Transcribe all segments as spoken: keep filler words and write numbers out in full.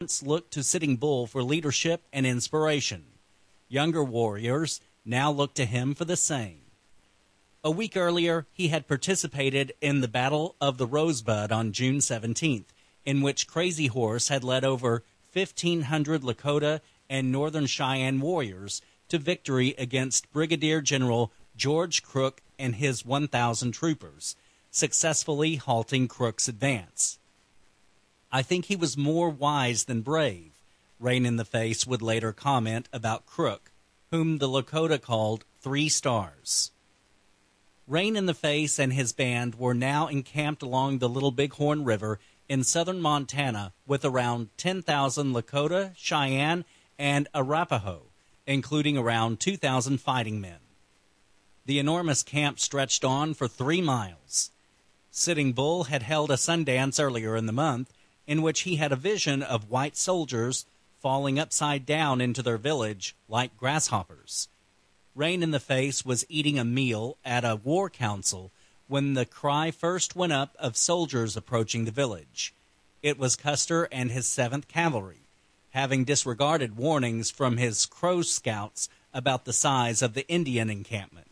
looked to Sitting Bull for leadership and inspiration. Younger warriors now look to him for the same. A week earlier, he had participated in the Battle of the Rosebud on June seventeenth, in which Crazy Horse had led over fifteen hundred Lakota and Northern Cheyenne warriors to victory against Brigadier General George Crook and his one thousand troopers, successfully halting Crook's advance. "I think he was more wise than brave," Rain in the Face would later comment about Crook, whom the Lakota called Three Stars. Rain in the Face and his band were now encamped along the Little Bighorn River in southern Montana with around ten thousand Lakota, Cheyenne, and Arapaho, including around two thousand fighting men. The enormous camp stretched on for three miles. Sitting Bull had held a Sundance earlier in the month in which he had a vision of white soldiers falling upside down into their village like grasshoppers. Rain in the Face was eating a meal at a war council when the cry first went up of soldiers approaching the village. It was Custer and his seventh Cavalry, having disregarded warnings from his Crow scouts about the size of the Indian encampment.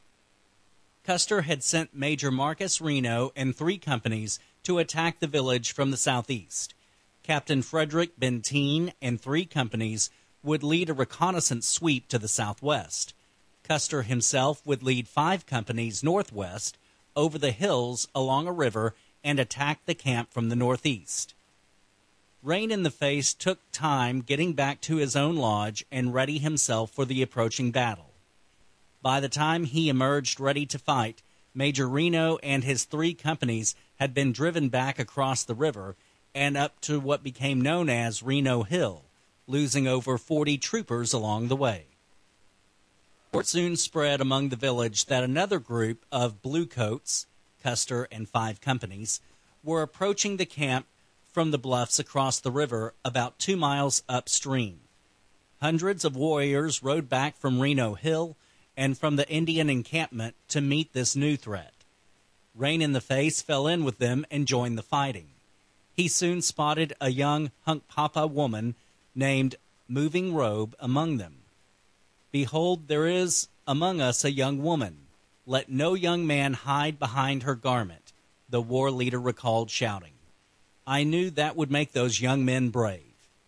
Custer had sent Major Marcus Reno and three companies to attack the village from the southeast. Captain Frederick Benteen and three companies would lead a reconnaissance sweep to the southwest. Custer himself would lead five companies northwest over the hills along a river and attack the camp from the northeast. Rain in the Face took time getting back to his own lodge and ready himself for the approaching battle. By the time he emerged ready to fight, Major Reno and his three companies had been driven back across the river and up to what became known as Reno Hill, losing over forty troopers along the way. Word soon spread among the village that another group of bluecoats, Custer and five companies, were approaching the camp from the bluffs across the river about two miles upstream. Hundreds of warriors rode back from Reno Hill and from the Indian encampment to meet this new threat. Rain in the Face fell in with them and joined the fighting. He soon spotted a young Hunkpapa woman named Moving Robe among them. "Behold, there is among us a young woman. Let no young man hide behind her garment," the war leader recalled shouting. "I knew that would make those young men brave."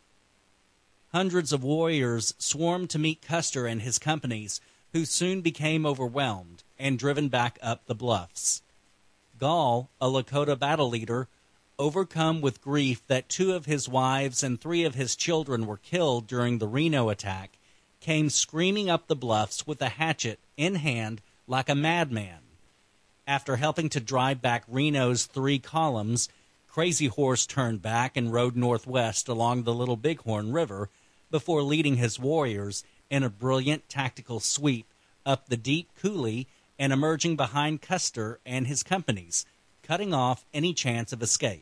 Hundreds of warriors swarmed to meet Custer and his companies, who soon became overwhelmed and driven back up the bluffs. Gall, a Lakota battle leader, overcome with grief that two of his wives and three of his children were killed during the Reno attack, came screaming up the bluffs with a hatchet in hand like a madman. After helping to drive back Reno's three columns, Crazy Horse turned back and rode northwest along the Little Bighorn River before leading his warriors in a brilliant tactical sweep up the deep coulee and emerging behind Custer and his companies, cutting off any chance of escape.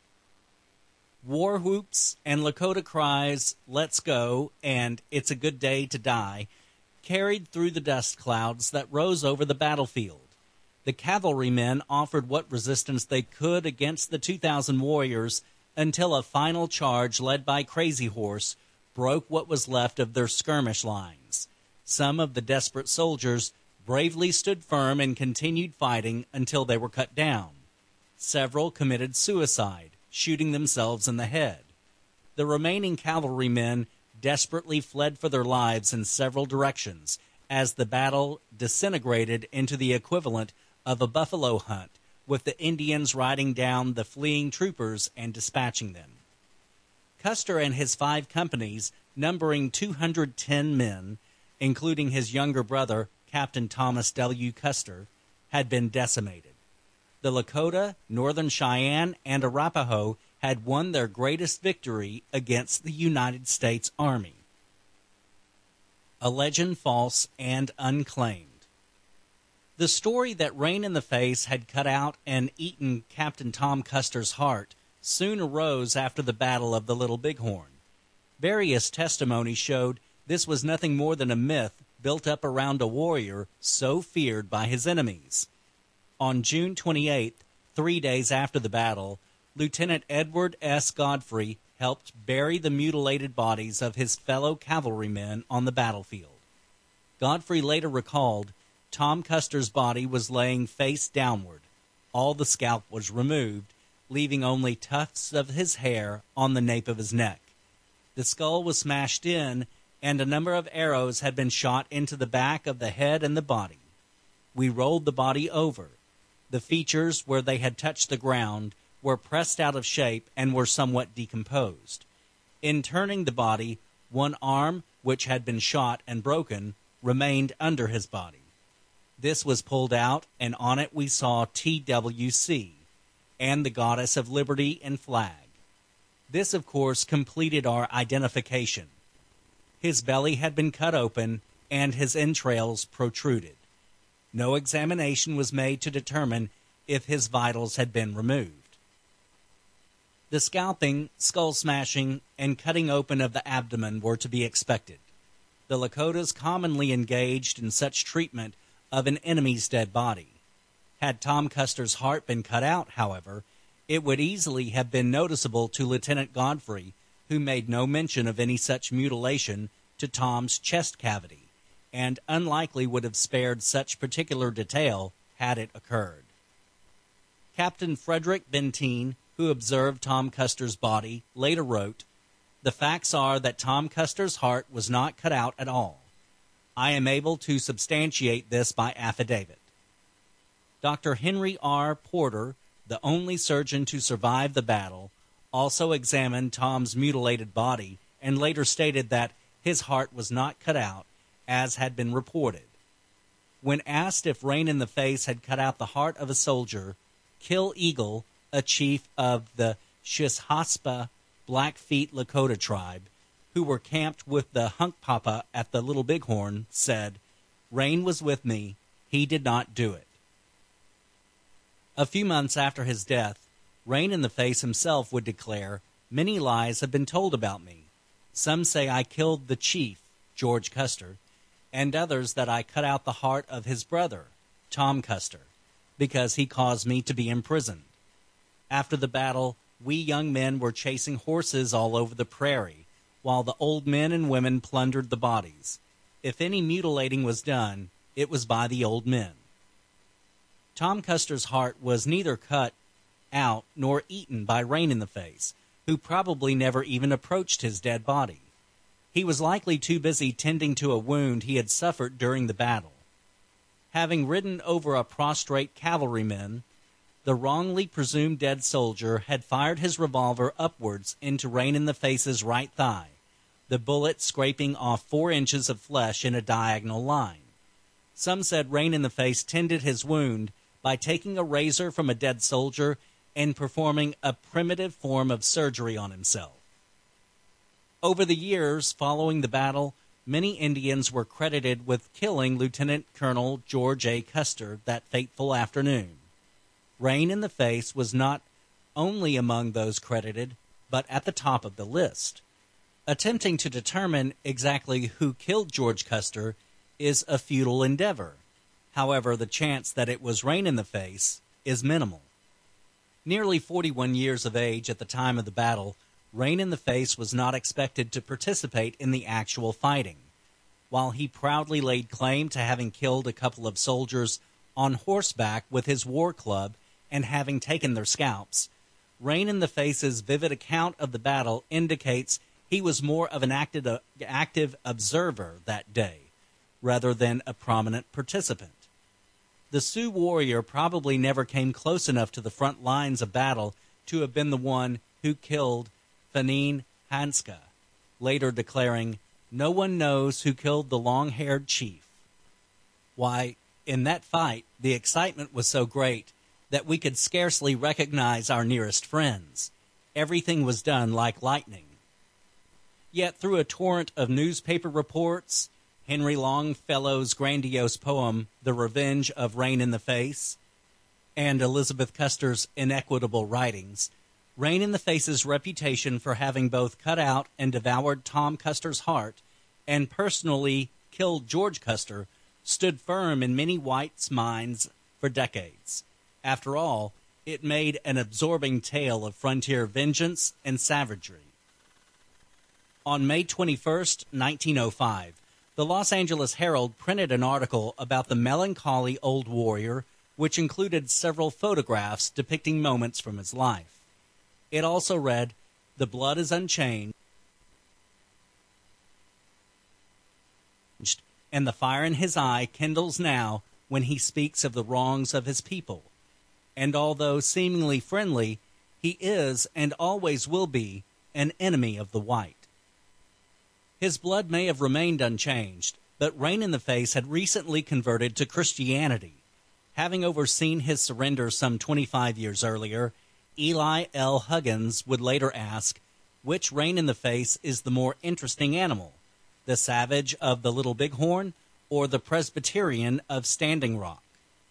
War whoops and Lakota cries, "Let's go," and "It's a good day to die," carried through the dust clouds that rose over the battlefield. The cavalrymen offered what resistance they could against the two thousand warriors until a final charge led by Crazy Horse broke what was left of their skirmish lines. Some of the desperate soldiers bravely stood firm and continued fighting until they were cut down. Several committed suicide, shooting themselves in the head. The remaining cavalrymen desperately fled for their lives in several directions as the battle disintegrated into the equivalent of a buffalo hunt, with the Indians riding down the fleeing troopers and dispatching them. Custer and his five companies, numbering two hundred ten men, including his younger brother, Captain Thomas W. Custer, had been decimated. The Lakota, Northern Cheyenne, and Arapaho had won their greatest victory against the United States Army. A legend false and unclaimed. The story that Rain in the Face had cut out and eaten Captain Tom Custer's heart soon arose after the Battle of the Little Bighorn. Various testimony showed this was nothing more than a myth built up around a warrior so feared by his enemies. On June twenty-eighth, three days after the battle, Lieutenant Edward S. Godfrey helped bury the mutilated bodies of his fellow cavalrymen on the battlefield. Godfrey later recalled, Tom Custer's body was laying face downward. All the scalp was removed, leaving only tufts of his hair on the nape of his neck. The skull was smashed in, and a number of arrows had been shot into the back of the head and the body. We rolled the body over. The features, where they had touched the ground, were pressed out of shape and were somewhat decomposed. In turning the body, one arm, which had been shot and broken, remained under his body. This was pulled out, and on it we saw T W C and the Goddess of Liberty and flag. This, of course, completed our identification. His belly had been cut open, and his entrails protruded. No examination was made to determine if his vitals had been removed. The scalping, skull smashing, and cutting open of the abdomen were to be expected. The Lakotas commonly engaged in such treatment of an enemy's dead body. Had Tom Custer's heart been cut out, however, it would easily have been noticeable to Lieutenant Godfrey, who made no mention of any such mutilation to Tom's chest cavity, and unlikely would have spared such particular detail had it occurred. Captain Frederick Benteen, who observed Tom Custer's body, later wrote, "The facts are that Tom Custer's heart was not cut out at all. I am able to substantiate this by affidavit." Doctor Henry R. Porter, the only surgeon to survive the battle, also examined Tom's mutilated body and later stated that his heart was not cut out, as had been reported. When asked if Rain in the Face had cut out the heart of a soldier, Kill Eagle, a chief of the Shishaspa Blackfeet Lakota tribe, who were camped with the Hunkpapa at the Little Bighorn, said, "Rain was with me. He did not do it." A few months after his death, Rain in the Face himself would declare, "Many lies have been told about me. Some say I killed the chief, George Custer, and others that I cut out the heart of his brother, Tom Custer, because he caused me to be imprisoned. After the battle, we young men were chasing horses all over the prairie, while the old men and women plundered the bodies. If any mutilating was done, it was by the old men." Tom Custer's heart was neither cut out nor eaten by Rain in the Face, who probably never even approached his dead body. He was likely too busy tending to a wound he had suffered during the battle. Having ridden over a prostrate cavalryman, the wrongly presumed dead soldier had fired his revolver upwards into Rain in the Face's right thigh, the bullet scraping off four inches of flesh in a diagonal line. Some said Rain in the Face tended his wound by taking a razor from a dead soldier and performing a primitive form of surgery on himself. Over the years following the battle, many Indians were credited with killing Lieutenant Colonel George A. Custer that fateful afternoon. Rain in the Face was not only among those credited, but at the top of the list. Attempting to determine exactly who killed George Custer is a futile endeavor. However, the chance that it was Rain in the Face is minimal. Nearly forty-one years of age at the time of the battle, Rain in the Face was not expected to participate in the actual fighting. While he proudly laid claim to having killed a couple of soldiers on horseback with his war club and having taken their scalps, Rain in the Face's vivid account of the battle indicates he was more of an active, uh, active observer that day, rather than a prominent participant. The Sioux warrior probably never came close enough to the front lines of battle to have been the one who killed Fanine Hanska, later declaring, "No one knows who killed the long-haired chief." Why, in that fight, the excitement was so great that we could scarcely recognize our nearest friends. Everything was done like lightning. Yet through a torrent of newspaper reports, Henry Longfellow's grandiose poem, The Revenge of Rain in the Face, and Elizabeth Custer's inequitable writings, Rain in the Face's reputation for having both cut out and devoured Tom Custer's heart and personally killed George Custer stood firm in many whites' minds for decades. After all, it made an absorbing tale of frontier vengeance and savagery. On May twenty-first, nineteen oh five, the Los Angeles Herald printed an article about the melancholy old warrior, which included several photographs depicting moments from his life. It also read, "The blood is unchanged, and the fire in his eye kindles now when he speaks of the wrongs of his people. And although seemingly friendly, he is and always will be an enemy of the white." His blood may have remained unchanged, but Rain in the Face had recently converted to Christianity. Having overseen his surrender some twenty-five years earlier, Eli L. Huggins would later ask, which Rain in the Face is the more interesting animal, the savage of the Little Bighorn or the Presbyterian of Standing Rock?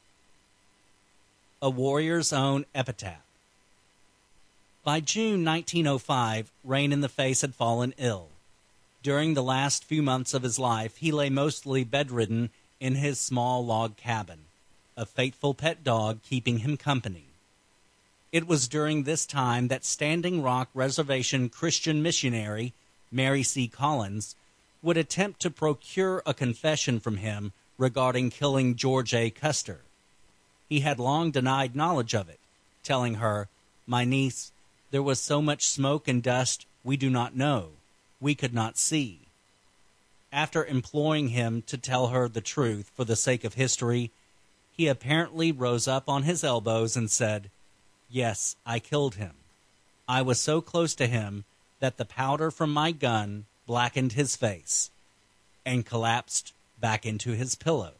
A Warrior's Own Epitaph. By June nineteen oh five, Rain in the Face had fallen ill. During the last few months of his life, he lay mostly bedridden in his small log cabin, a faithful pet dog keeping him company. It was during this time that Standing Rock Reservation Christian missionary Mary C. Collins would attempt to procure a confession from him regarding killing George A. Custer. He had long denied knowledge of it, telling her, "My niece, there was so much smoke and dust we do not know. We could not see." After imploring him to tell her the truth for the sake of history, he apparently rose up on his elbows and said, "Yes, I killed him. I was so close to him that the powder from my gun blackened his face," and collapsed back into his pillow.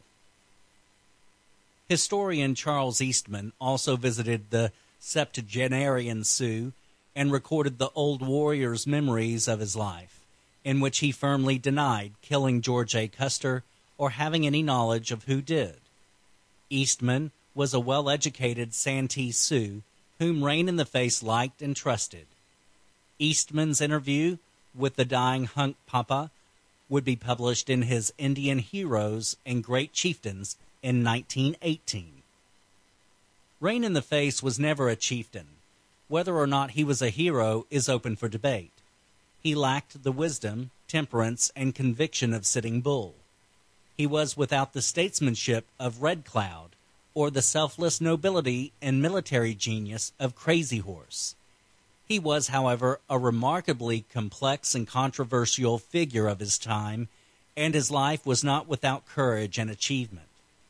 Historian Charles Eastman also visited the septuagenarian Sioux and recorded the old warrior's memories of his life, in which he firmly denied killing George A. Custer or having any knowledge of who did. Eastman was a well-educated Santee Sioux whom Rain in the Face liked and trusted. Eastman's interview with the dying Hunk Papa would be published in his Indian Heroes and Great Chieftains in nineteen eighteen. Rain in the Face was never a chieftain. Whether or not he was a hero is open for debate. He lacked the wisdom, temperance, and conviction of Sitting Bull. He was without the statesmanship of Red Cloud or the selfless nobility and military genius of Crazy Horse. He was, however, a remarkably complex and controversial figure of his time, and his life was not without courage and achievement.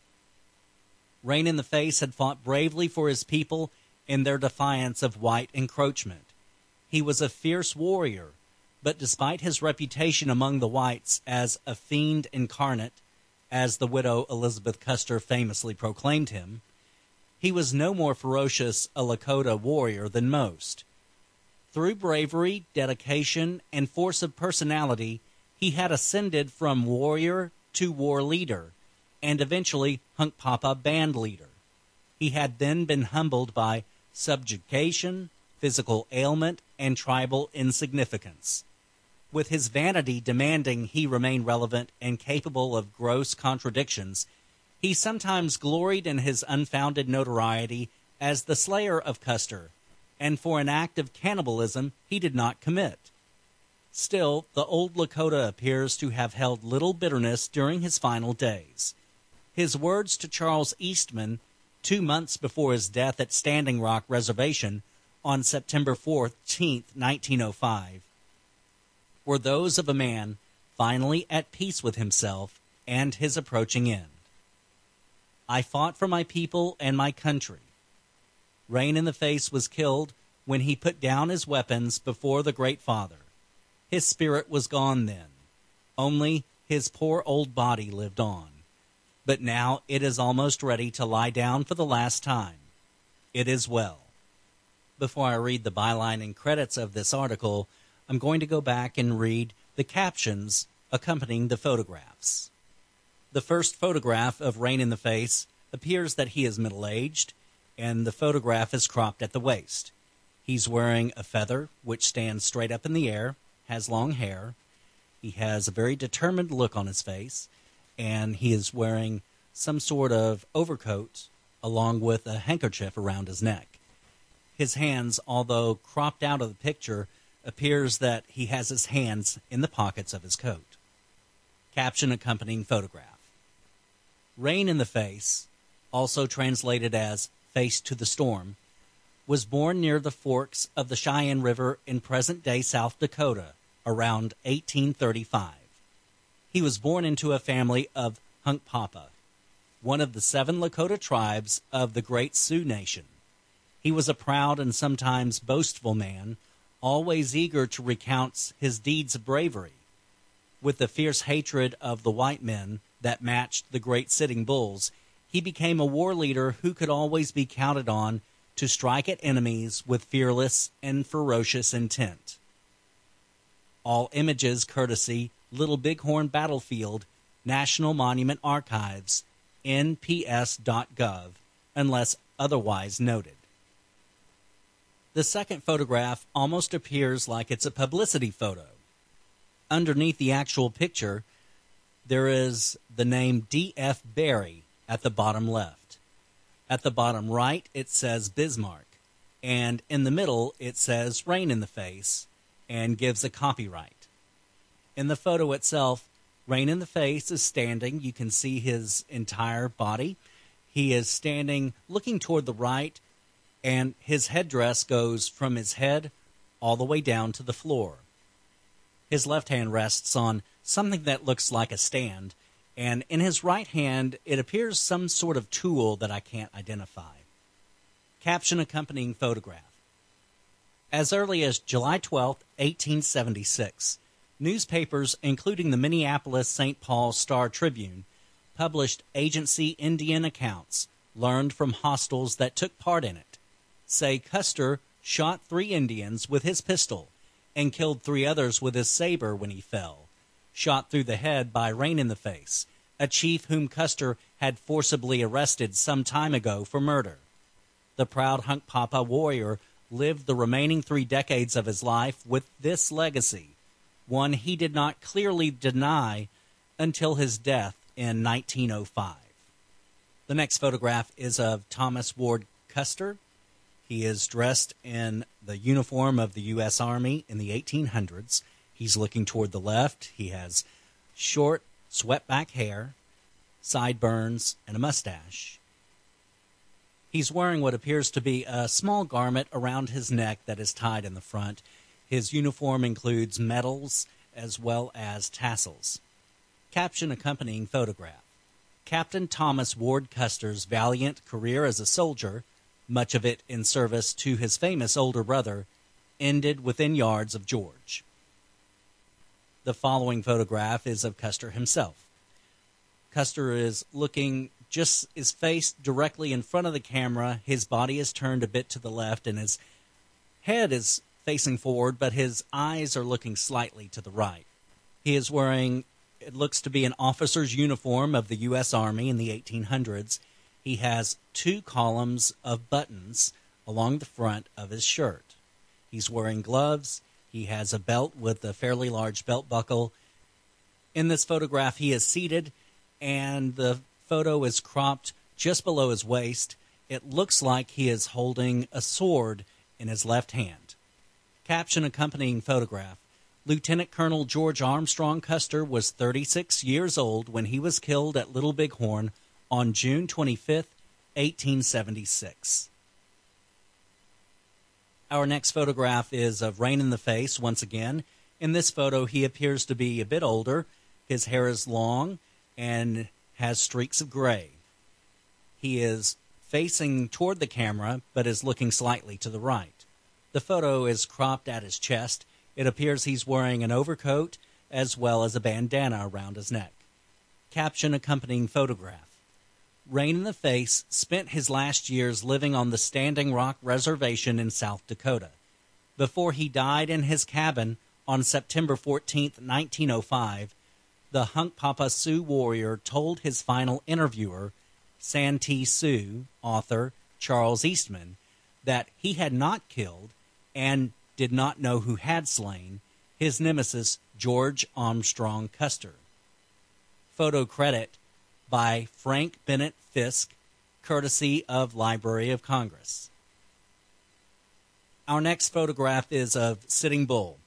Rain in the Face had fought bravely for his people in their defiance of white encroachment. He was a fierce warrior, but despite his reputation among the whites as a fiend incarnate, as the widow Elizabeth Custer famously proclaimed him, he was no more ferocious a Lakota warrior than most. Through bravery, dedication, and force of personality, he had ascended from warrior to war leader, and eventually Hunk Papa band leader. He had then been humbled by subjugation, physical ailment, and tribal insignificance. With his vanity demanding he remain relevant and capable of gross contradictions, he sometimes gloried in his unfounded notoriety as the slayer of Custer, and for an act of cannibalism he did not commit. Still, the old Lakota appears to have held little bitterness during his final days. His words to Charles Eastman, two months before his death at Standing Rock Reservation on September fourteenth, nineteen oh five, were those of a man finally at peace with himself and his approaching end. "I fought for my people and my country. Rain in the Face was killed when he put down his weapons before the Great Father. His spirit was gone then. Only his poor old body lived on. But now it is almost ready to lie down for the last time. It is well." Before I read the byline and credits of this article, I'm going to go back and read the captions accompanying the photographs. The first photograph of Rain in the Face appears that he is middle-aged, and the photograph is cropped at the waist. He's wearing a feather which stands straight up in the air, has long hair. He has a very determined look on his face, and he is wearing some sort of overcoat along with a handkerchief around his neck. His hands, although cropped out of the picture, appears that he has his hands in the pockets of his coat. Caption accompanying photograph. Rain in the Face, also translated as Face to the Storm, was born near the forks of the Cheyenne River in present-day South Dakota around eighteen thirty-five. He was born into a family of Hunkpapa, one of the seven Lakota tribes of the Great Sioux Nation. He was a proud and sometimes boastful man, always eager to recount his deeds of bravery. With the fierce hatred of the white men that matched the great Sitting Bulls, he became a war leader who could always be counted on to strike at enemies with fearless and ferocious intent. All images courtesy Little Bighorn Battlefield, National Monument Archives, N P S dot gov, unless otherwise noted. The second photograph almost appears like it's a publicity photo. Underneath the actual picture, there is the name D F Barry at the bottom left. At the bottom right, it says Bismarck, and in the middle, it says Rain in the Face, and gives a copyright. In the photo itself, Rain in the Face is standing. You can see his entire body. He is standing looking toward the right, and his headdress goes from his head all the way down to the floor. His left hand rests on something that looks like a stand, and in his right hand it appears some sort of tool that I can't identify. Caption accompanying photograph. As early as July twelfth, eighteen seventy-six, newspapers, including the Minneapolis Saint Paul Star-Tribune, published agency Indian accounts learned from hostiles that took part in it, say Custer shot three Indians with his pistol and killed three others with his saber when he fell, shot through the head by Rain in the Face, a chief whom Custer had forcibly arrested some time ago for murder. The proud Hunkpapa warrior lived the remaining three decades of his life with this legacy, one he did not clearly deny until his death in nineteen oh five. The next photograph is of Thomas Ward Custer. He is dressed in the uniform of the U S Army in the eighteen hundreds. He's looking toward the left. He has short, swept-back hair, sideburns, and a mustache. He's wearing what appears to be a small garment around his neck that is tied in the front. His uniform includes medals as well as tassels. Caption accompanying photograph. Captain Thomas Ward Custer's valiant career as a soldier, much of it in service to his famous older brother, ended within yards of George. The following photograph is of Custer himself. Custer is looking, just is faced directly in front of the camera. His body is turned a bit to the left, and his head is facing forward, but his eyes are looking slightly to the right. He is wearing, it looks to be an officer's uniform of the U S Army in the eighteen hundreds. He has two columns of buttons along the front of his shirt. He's wearing gloves. He has a belt with a fairly large belt buckle. In this photograph, he is seated, and the photo is cropped just below his waist. It looks like he is holding a sword in his left hand. Caption accompanying photograph. Lieutenant Colonel George Armstrong Custer was thirty-six years old when he was killed at Little Bighorn on June twenty-fifth, eighteen seventy-six. Our next photograph is of Rain in the Face once again. In this photo, he appears to be a bit older. His hair is long and has streaks of gray. He is facing toward the camera, but is looking slightly to the right. The photo is cropped at his chest. It appears he's wearing an overcoat as well as a bandana around his neck. Caption accompanying photograph. Rain in the Face spent his last years living on the Standing Rock Reservation in South Dakota. Before he died in his cabin on September fourteenth, nineteen oh five, the Hunkpapa Sioux warrior told his final interviewer, Santee Sioux author Charles Eastman, that he had not killed and did not know who had slain his nemesis George Armstrong Custer. Photo credit by Frank Bennett Fisk, courtesy of Library of Congress. Our next photograph is of Sitting Bull.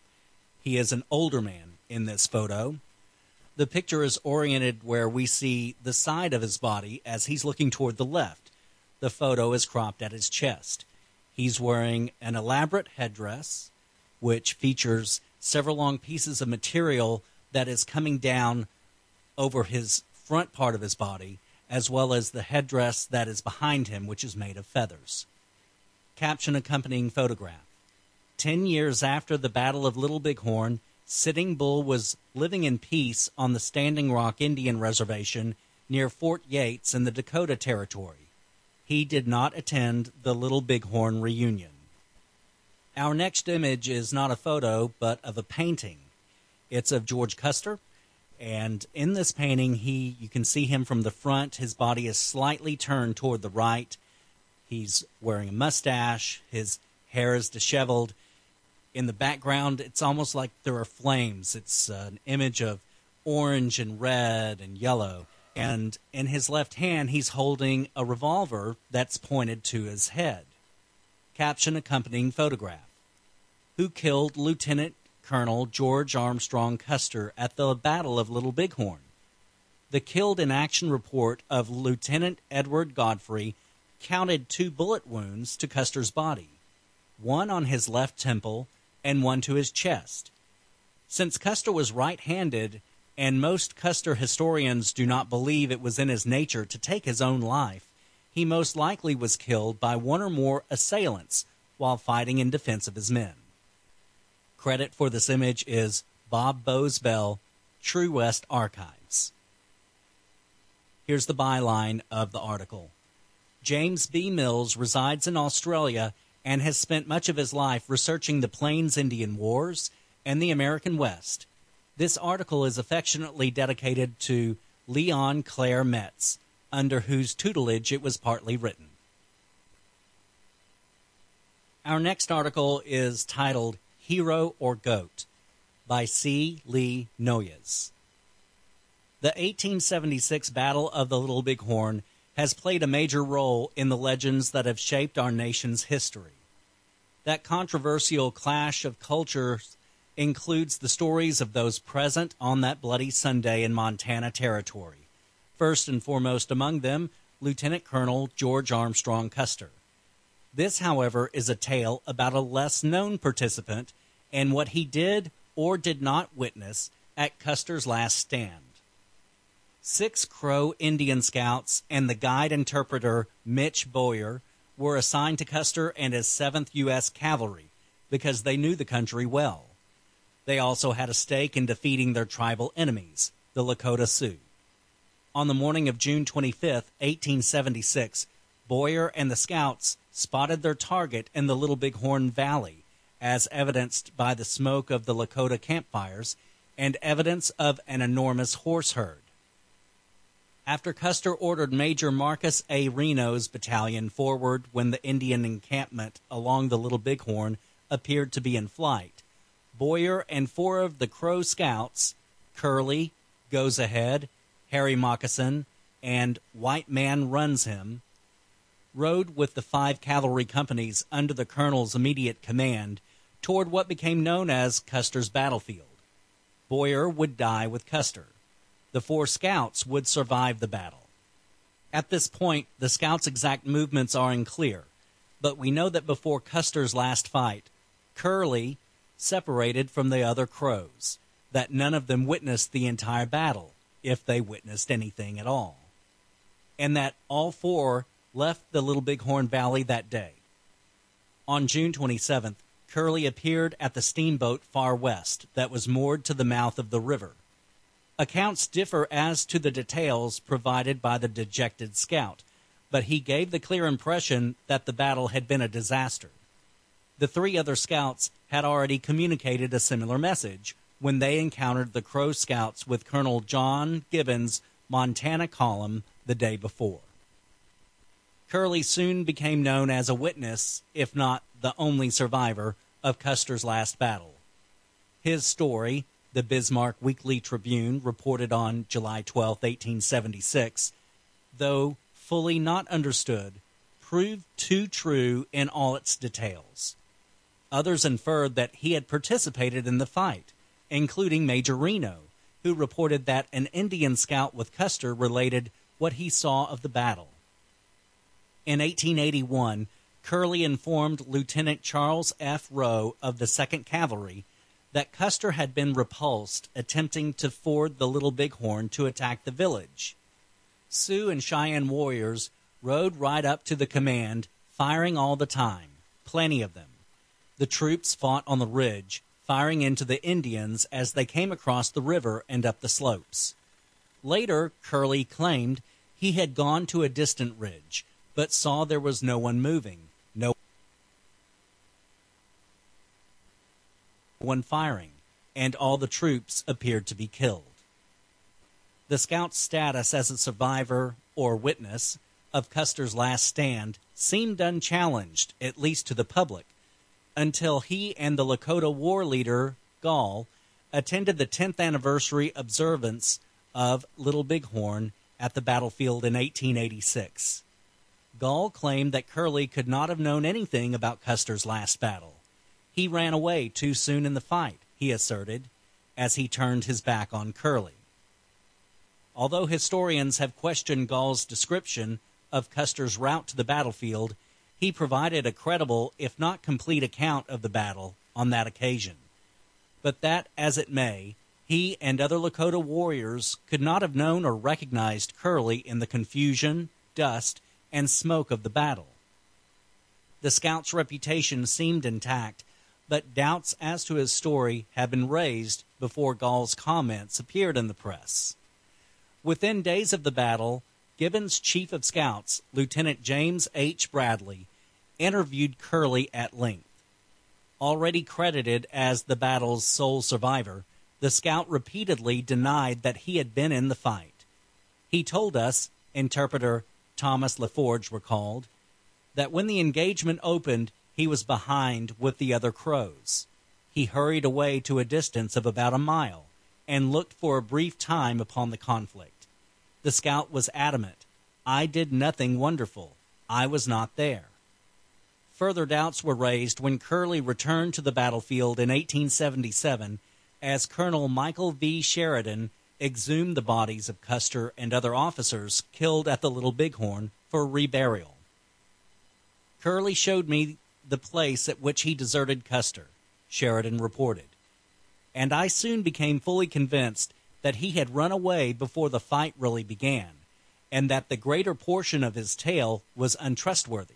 He is an older man in this photo. The picture is oriented where we see the side of his body as he's looking toward the left. The photo is cropped at his chest. He's wearing an elaborate headdress, which features several long pieces of material that is coming down over his front part of his body, as well as the headdress that is behind him, which is made of feathers. Caption accompanying photograph. Ten years after the Battle of Little Bighorn, Sitting Bull was living in peace on the Standing Rock Indian Reservation near Fort Yates in the Dakota Territory. He did not attend the Little Bighorn reunion. Our next image is not a photo, but of a painting. It's of George Custer, and in this painting, he you can see him from the front. His body is slightly turned toward the right. He's wearing a mustache. His hair is disheveled. In the background, it's almost like there are flames. It's uh, an image of orange and red and yellow. And in his left hand, he's holding a revolver that's pointed to his head. Caption accompanying photograph. Who killed Lieutenant Colonel George Armstrong Custer at the Battle of Little Bighorn? The killed in action report of Lieutenant Edward Godfrey counted two bullet wounds to Custer's body, one on his left temple and one to his chest. Since Custer was right-handed, and most Custer historians do not believe it was in his nature to take his own life, he most likely was killed by one or more assailants while fighting in defense of his men. Credit for this image is Bob Bowes Bell, True West Archives. Here's the byline of the article. James B. Mills resides in Australia and has spent much of his life researching the Plains Indian Wars and the American West. This article is affectionately dedicated to Leon Claire Metz, under whose tutelage it was partly written. Our next article is titled Hero or Goat by C. Lee Noyes. The eighteen seventy-six Battle of the Little Bighorn has played a major role in the legends that have shaped our nation's history. That controversial clash of cultures includes the stories of those present on that bloody Sunday in Montana Territory. First and foremost among them, Lieutenant Colonel George Armstrong Custer. This, however, is a tale about a less-known participant and what he did or did not witness at Custer's last stand. Six Crow Indian Scouts and the guide interpreter Mitch Boyer were assigned to Custer and his seventh U S Cavalry because they knew the country well. They also had a stake in defeating their tribal enemies, the Lakota Sioux. On the morning of June twenty-fifth, eighteen seventy-six, Boyer and the Scouts spotted their target in the Little Bighorn Valley, as evidenced by the smoke of the Lakota campfires and evidence of an enormous horse herd. After Custer ordered Major Marcus A. Reno's battalion forward when the Indian encampment along the Little Bighorn appeared to be in flight, Boyer and four of the Crow Scouts, Curly, Goes Ahead, Harry Moccasin, and White Man Runs Him, rode with the five cavalry companies under the colonel's immediate command toward what became known as Custer's battlefield. Boyer would die with Custer. The four scouts would survive the battle. At this point, the scouts' exact movements are unclear, but we know that before Custer's last fight, Curly separated from the other Crows, that none of them witnessed the entire battle, if they witnessed anything at all, and that all four left the Little Bighorn Valley that day. On June twenty-seventh, Curly appeared at the steamboat Far West that was moored to the mouth of the river. Accounts differ as to the details provided by the dejected scout, but he gave the clear impression that the battle had been a disaster. The three other scouts had already communicated a similar message when they encountered the Crow Scouts with Colonel John Gibbons' Montana column the day before. Curly soon became known as a witness, if not the only survivor, of Custer's last battle. His story, the Bismarck Weekly Tribune reported on July twelfth, eighteen seventy-six, though fully not understood, proved too true in all its details. Others inferred that he had participated in the fight, including Major Reno, who reported that an Indian scout with Custer related what he saw of the battle. In eighteen eighty-one, Curley informed Lieutenant Charles F. Rowe of the second Cavalry that Custer had been repulsed attempting to ford the Little Bighorn to attack the village. Sioux and Cheyenne warriors rode right up to the command, firing all the time, plenty of them. The troops fought on the ridge, firing into the Indians as they came across the river and up the slopes. Later, Curley claimed he had gone to a distant ridge, but saw there was no one moving, no one firing, and all the troops appeared to be killed. The scout's status as a survivor or witness of Custer's last stand seemed unchallenged, at least to the public, until he and the Lakota war leader, Gall, attended the tenth anniversary observance of Little Bighorn at the battlefield in eighteen eighty-six. Gall claimed that Curley could not have known anything about Custer's last battle. He ran away too soon in the fight, he asserted, as he turned his back on Curley. Although historians have questioned Gall's description of Custer's route to the battlefield, he provided a credible, if not complete, account of the battle on that occasion. But that as it may, he and other Lakota warriors could not have known or recognized Curley in the confusion, dust, and smoke of the battle. The scout's reputation seemed intact, but doubts as to his story had been raised before Gall's comments appeared in the press. Within days of the battle, Gibbon's chief of scouts, Lieutenant James H. Bradley, interviewed Curley at length. Already credited as the battle's sole survivor, the scout repeatedly denied that he had been in the fight. He told us, interpreter Thomas LaForge recalled, that when the engagement opened, he was behind with the other Crows. He hurried away to a distance of about a mile and looked for a brief time upon the conflict. The scout was adamant, "I did nothing wonderful. I was not there." Further doubts were raised when Curley returned to the battlefield in eighteen seventy-seven as Colonel Michael V. Sheridan exhumed the bodies of Custer and other officers killed at the Little Bighorn for reburial. Curley showed me the place at which he deserted Custer, Sheridan reported, and I soon became fully convinced that he had run away before the fight really began, and that the greater portion of his tale was untrustworthy.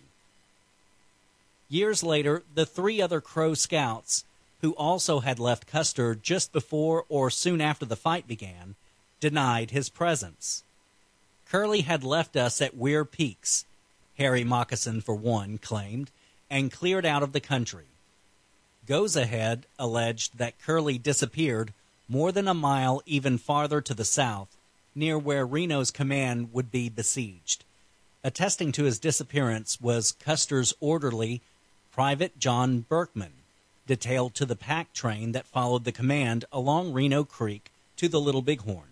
Years later, the three other Crow scouts, who also had left Custer just before or soon after the fight began, denied his presence. Curley had left us at Weir Peaks, Harry Moccasin for one claimed, and cleared out of the country. Goes Ahead alleged that Curley disappeared more than a mile even farther to the south, near where Reno's command would be besieged. Attesting to his disappearance was Custer's orderly, Private John Berkman, detailed to the pack train that followed the command along Reno Creek to the Little Bighorn.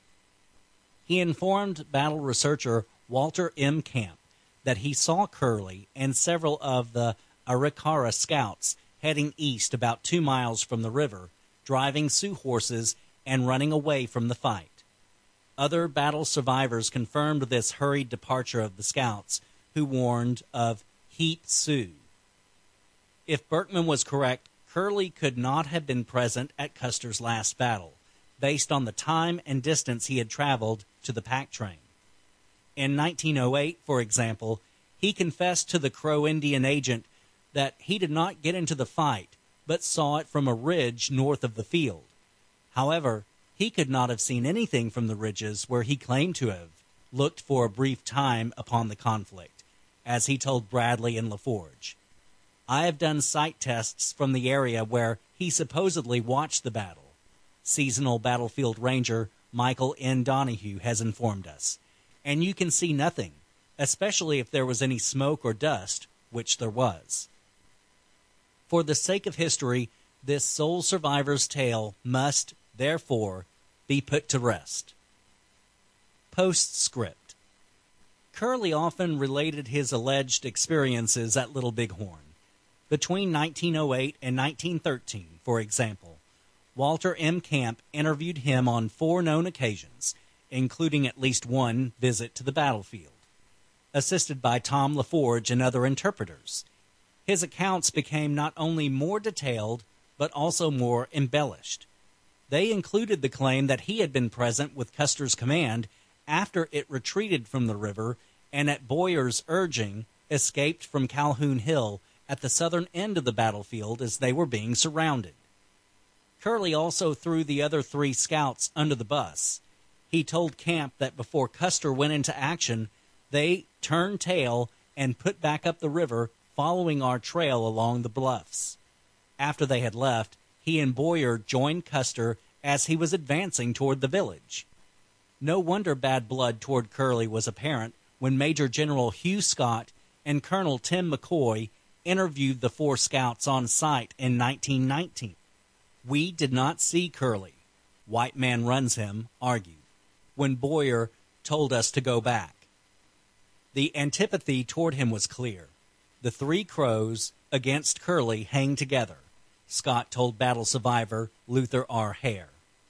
He informed battle researcher Walter M. Camp that he saw Curley and several of the Arikara scouts heading east about two miles from the river, driving Sioux horses and running away from the fight. Other battle survivors confirmed this hurried departure of the scouts, who warned of heat Sioux. If Berkman was correct, Curley could not have been present at Custer's last battle, based on the time and distance he had traveled to the pack train. In nineteen oh eight, for example, he confessed to the Crow Indian agent that he did not get into the fight, but saw it from a ridge north of the field. However, he could not have seen anything from the ridges where he claimed to have looked for a brief time upon the conflict, as he told Bradley and LaForge. I have done sight tests from the area where he supposedly watched the battle, seasonal battlefield ranger Michael N. Donahue has informed us, and you can see nothing, especially if there was any smoke or dust, which there was. For the sake of history, this sole survivor's tale must, therefore, be put to rest. Postscript. Curley often related his alleged experiences at Little Bighorn. Between nineteen oh eight and nineteen thirteen, for example, Walter M. Camp interviewed him on four known occasions, including at least one visit to the battlefield. Assisted by Tom LaForge and other interpreters, his accounts became not only more detailed, but also more embellished. They included the claim that he had been present with Custer's command after it retreated from the river and at Boyer's urging escaped from Calhoun Hill at the southern end of the battlefield as they were being surrounded. Curley also threw the other three scouts under the bus. He told Camp that before Custer went into action, they turned tail and put back up the river, following our trail along the bluffs. After they had left, he and Boyer joined Custer as he was advancing toward the village. No wonder bad blood toward Curley was apparent when Major General Hugh Scott and Colonel Tim McCoy interviewed the four scouts on site in nineteen nineteen. "We did not see Curley," White Man Runs Him argued, when Boyer told us to go back. The antipathy toward him was clear. The three Crows against Curley hang together, Scott told battle survivor Luther R. Hare.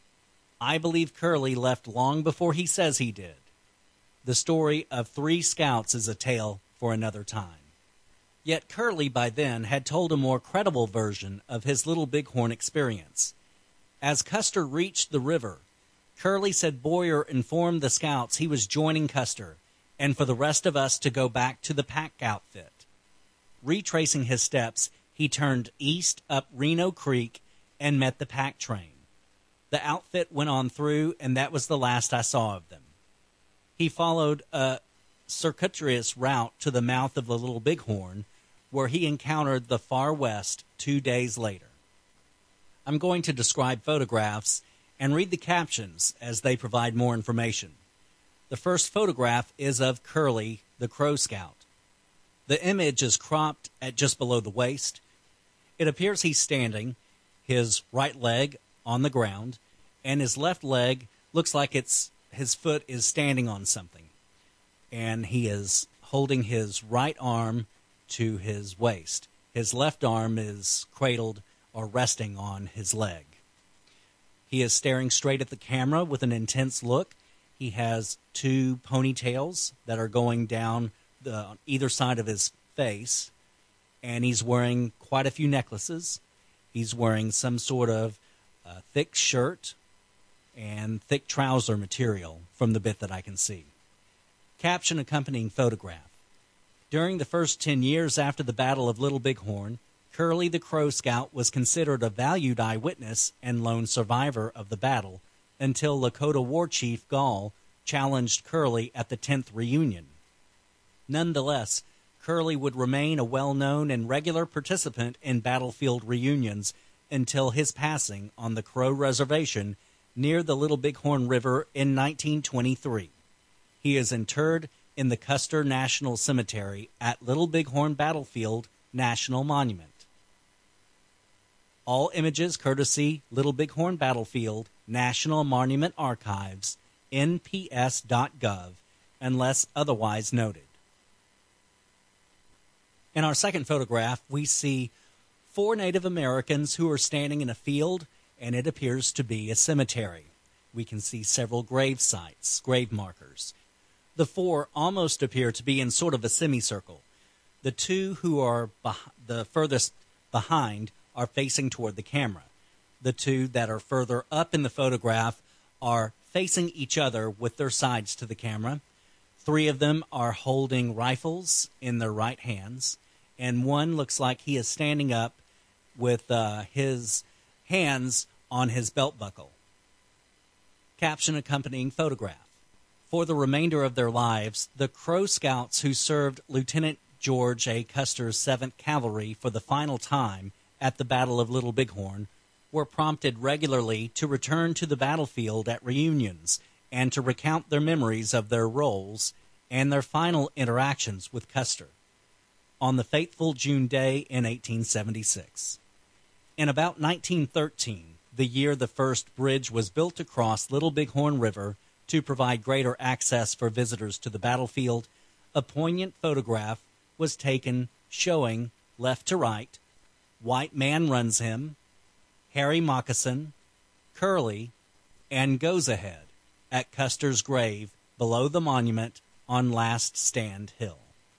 "I believe Curley left long before he says he did." The story of three scouts is a tale for another time. Yet Curley by then had told a more credible version of his Little Bighorn experience. As Custer reached the river, Curley said Boyer informed the scouts he was joining Custer and for the rest of us to go back to the pack outfit. Retracing his steps, he turned east up Reno Creek and met the pack train. The outfit went on through, and that was the last I saw of them. He followed a circuitous route to the mouth of the Little Bighorn, where he encountered the Far West two days later. I'm going to describe photographs and read the captions as they provide more information. The first photograph is of Curley, the Crow Scout. The image is cropped at just below the waist. It appears he's standing, his right leg on the ground, and his left leg looks like it's his foot is standing on something. And he is holding his right arm to his waist. His left arm is cradled or resting on his leg. He is staring straight at the camera with an intense look. He has two ponytails that are going down the, on either side of his face, and he's wearing quite a few necklaces. He's wearing some sort of uh, thick shirt and thick trouser material from the bit that I can see. Caption accompanying photograph. During the first ten years after the Battle of Little Bighorn, Curley the Crow Scout was considered a valued eyewitness and lone survivor of the battle until Lakota War Chief Gall challenged Curley at the tenth reunion. Nonetheless, Curley would remain a well-known and regular participant in battlefield reunions until his passing on the Crow Reservation near the Little Bighorn River in nineteen twenty-three. He is interred in the Custer National Cemetery at Little Bighorn Battlefield National Monument. All images courtesy Little Bighorn Battlefield National Monument Archives, N P S dot gov, unless otherwise noted. In our second photograph, we see four Native Americans who are standing in a field, and it appears to be a cemetery. We can see several grave sites, grave markers. The four almost appear to be in sort of a semicircle. The two who are beh- the furthest behind are facing toward the camera. The two that are further up in the photograph are facing each other with their sides to the camera. Three of them are holding rifles in their right hands, and one looks like he is standing up with uh, his hands on his belt buckle. Caption accompanying photograph. For the remainder of their lives, the Crow Scouts who served Lieutenant George A. Custer's seventh Cavalry for the final time at the Battle of Little Bighorn were prompted regularly to return to the battlefield at reunions and to recount their memories of their roles and their final interactions with Custer on the fateful June day in eighteen seventy-six. In about nineteen thirteen, the year the first bridge was built across Little Bighorn River to provide greater access for visitors to the battlefield, a poignant photograph was taken showing, left to right, White Man Runs Him, Harry Moccasin, Curly, and Goes Ahead at Custer's grave below the monument on Last Stand Hill.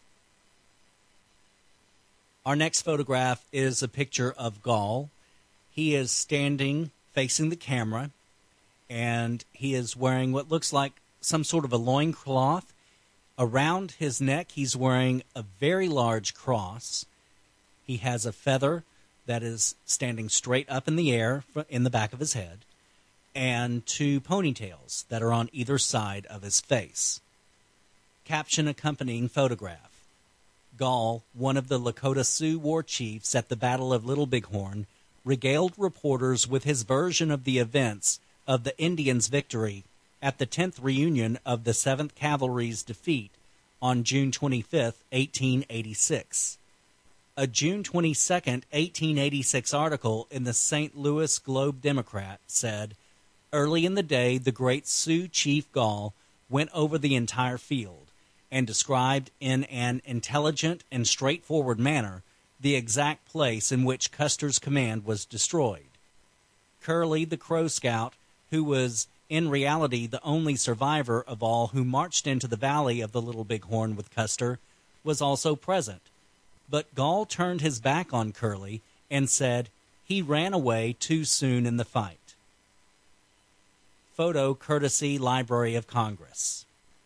Our next photograph is a picture of Gall. He is standing facing the camera, and he is wearing what looks like some sort of a loincloth. Around his neck, he's wearing a very large cross. He has a feather that is standing straight up in the air in the back of his head, and two ponytails that are on either side of his face. Caption accompanying photograph. Gall, one of the Lakota Sioux war chiefs at the Battle of Little Bighorn, regaled reporters with his version of the events of the Indians' victory at the tenth reunion of the seventh Cavalry's defeat on June twenty-fifth, eighteen eighty-six. A June twenty-second, eighteen eighty-six article in the Saint Louis Globe-Democrat said, "Early in the day, the great Sioux chief Gall went over the entire field and described in an intelligent and straightforward manner the exact place in which Custer's command was destroyed. Curly, the Crow Scout, who was in reality the only survivor of all who marched into the valley of the Little Bighorn with Custer, was also present. But Gall turned his back on Curly and said he ran away too soon in the fight." Photo courtesy Library of Congress.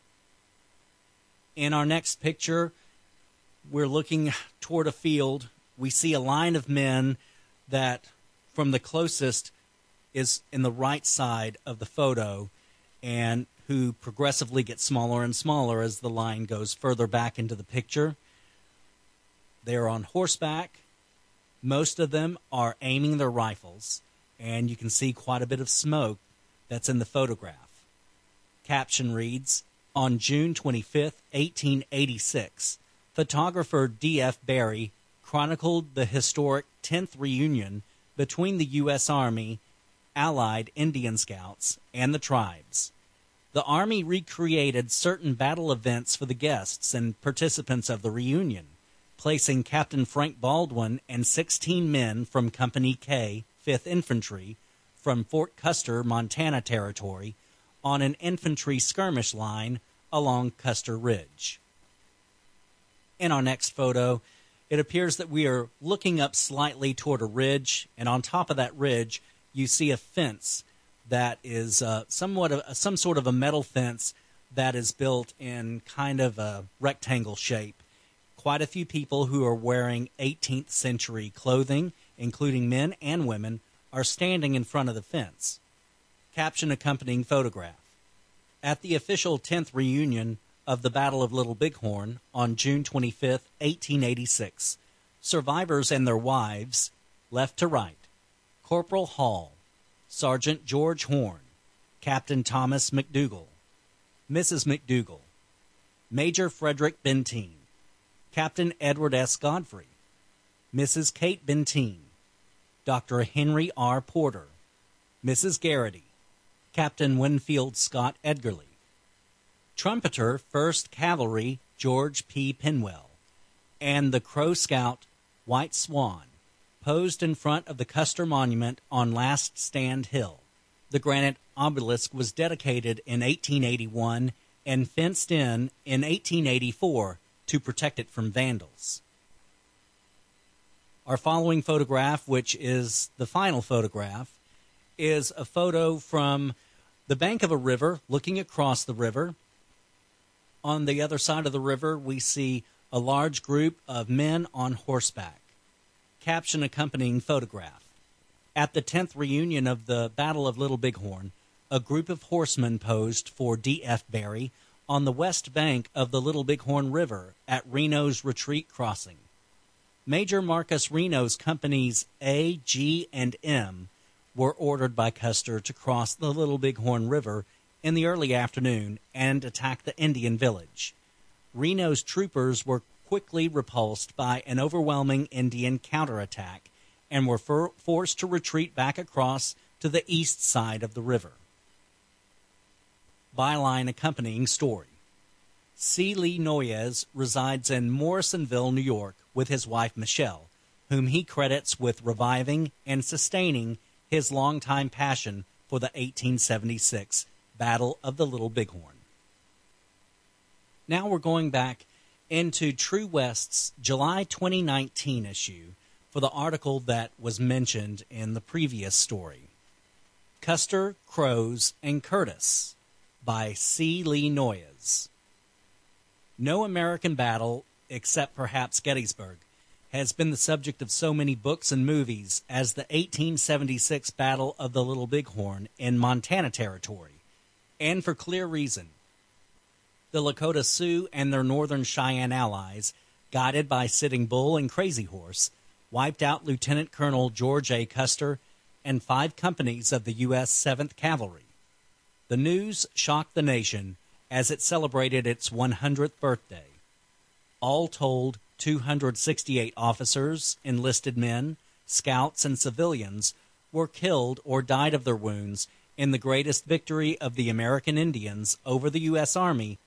In our next picture, we're looking toward a field. We see a line of men that, from the closest, is in the right side of the photo, and who progressively get smaller and smaller as the line goes further back into the picture. They're on horseback. Most of them are aiming their rifles, and you can see quite a bit of smoke that's in the photograph. Caption reads, "On June twenty-fifth, eighteen eighty-six, photographer D F Barry chronicled the historic tenth reunion between the U S Army, Allied Indian Scouts, and the tribes. The Army recreated certain battle events for the guests and participants of the reunion, placing Captain Frank Baldwin and sixteen men from Company K, fifth Infantry, from Fort Custer, Montana Territory, on an infantry skirmish line along Custer Ridge." In our next photo, it appears that we are looking up slightly toward a ridge, and on top of that ridge, you see a fence that is uh, somewhat of, some sort of a metal fence that is built in kind of a rectangle shape. Quite a few people who are wearing eighteenth century clothing, including men and women, are standing in front of the fence. Caption accompanying photograph. At the official tenth reunion of the Battle of Little Bighorn on June twenty-fifth, eighteen eighty-six, survivors and their wives, left to right: Corporal Hall, Sergeant George Horn, Captain Thomas McDougall, Missus McDougall, Major Frederick Benteen, Captain Edward S. Godfrey, Missus Kate Benteen, Doctor Henry R. Porter, Missus Garrity, Captain Winfield Scott Edgerly, Trumpeter first Cavalry George P. Penwell, and the Crow Scout White Swan, posed in front of the Custer Monument on Last Stand Hill. The granite obelisk was dedicated in eighteen eighty-one and fenced in in eighteen eighty-four to protect it from vandals. Our following photograph, which is the final photograph, is a photo from the bank of a river, looking across the river. On the other side of the river, we see a large group of men on horseback. Caption accompanying photograph. At the tenth reunion of the Battle of Little Bighorn, a group of horsemen posed for D F Barry on the west bank of the Little Bighorn River at Reno's Retreat Crossing. Major Marcus Reno's companies A, G, and M were ordered by Custer to cross the Little Bighorn River in the early afternoon and attack the Indian village. Reno's troopers were quickly repulsed by an overwhelming Indian counterattack and were for- forced to retreat back across to the east side of the river. Byline accompanying story. C. Lee Noyes resides in Morrisonville, New York, with his wife Michelle, whom he credits with reviving and sustaining his longtime passion for the eighteen seventy-six Battle of the Little Bighorn. Now we're going back into True West's July twenty nineteen issue for the article that was mentioned in the previous story. Custer, Crows, and Curtis by C. Lee Noyes. No American battle, except perhaps Gettysburg, has been the subject of so many books and movies as the eighteen seventy-six Battle of the Little Bighorn in Montana Territory, and for clear reason. The Lakota Sioux and their northern Cheyenne allies, guided by Sitting Bull and Crazy Horse, wiped out Lieutenant Colonel George A. Custer and five companies of the U S seventh Cavalry. The news shocked the nation as it celebrated its one hundredth birthday. All told, two hundred sixty-eight officers, enlisted men, scouts, and civilians were killed or died of their wounds in the greatest victory of the American Indians over the U S Army